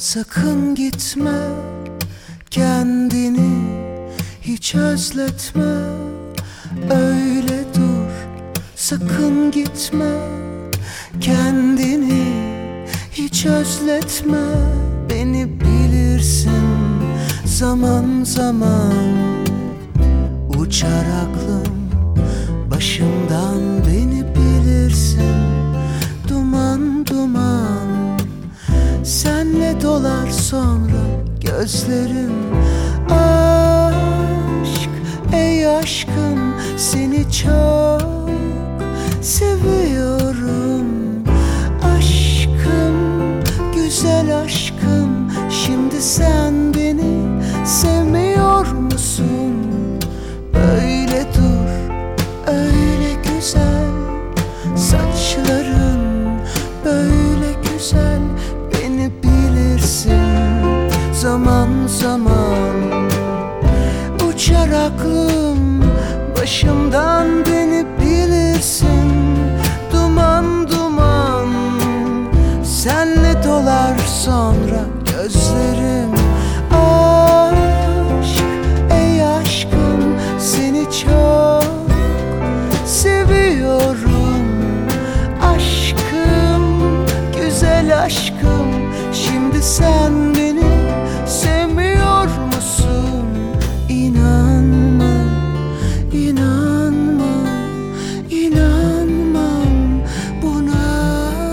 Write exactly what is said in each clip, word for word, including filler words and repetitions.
Sakın gitme, kendini hiç özletme. Öyle dur, sakın gitme, kendini hiç özletme. Beni bilirsin zaman zaman, uçar aklım başımdan. Beni bilirsin duman duman, senle dolar sonra gözlerim. Aşk, ey aşkım, seni çok seviyorum. Aşkım, güzel aşkım, şimdi sen beni sevmiyor musun? Böyle dur, öyle güzel, saçların böyle güzel. Beni bilirsin zaman zaman, uçar aklım başımdan. Beni bilirsin duman duman, senle dolar sonra gözlerim. Aşk, ey aşkım, seni çok seviyorum. Aşkım, güzel aşkım, şimdi sen beni sevmiyor musun? İnanmam, inanmam, inanmam buna.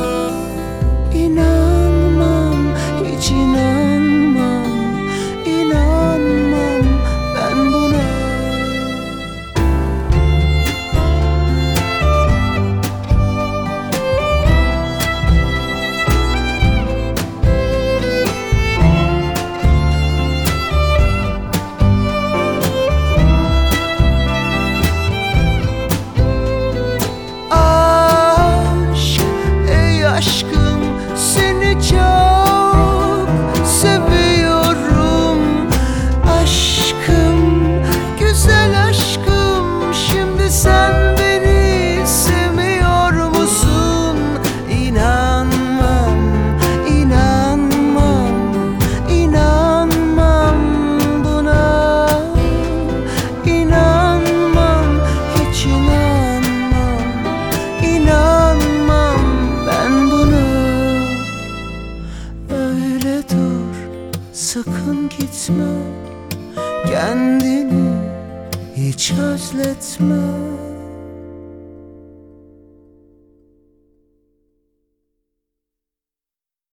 İnanmam, hiç inanmam, inanmam ben buna. Aşkım, seni çok seviyorum. Aşkım, güzel aşkım, şimdi sen beni sevmiyor musun? İnanmam, inanmam, inanmam buna. İnanmam, hiç inanmam, inanmam ben buna. Öyle dur, sakın gitme, kendini hiç özletme.